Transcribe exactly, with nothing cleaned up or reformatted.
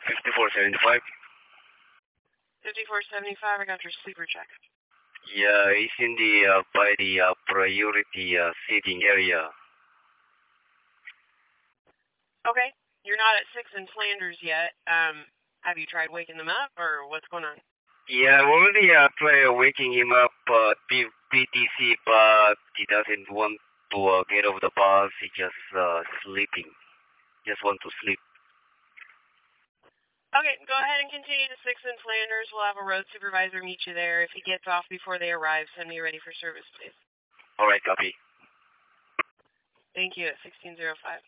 fifty-four seventy-five. fifty-four seventy-five, I got your sleeper check. Yeah, it's in the uh, by the uh, priority uh, seating area. Okay, you're not at six in Flanders yet. Um, have you tried waking them up, or what's going on? Yeah, I already uh, tried waking him up uh, P- PTC, but he doesn't want to uh, get off the bus. He just uh, sleeping. Just want to sleep. Okay, go ahead and continue to six in Flanders. We'll have a road supervisor meet you there. If he gets off before they arrive, send me ready for service, please. All right, copy. Thank you at sixteen oh five.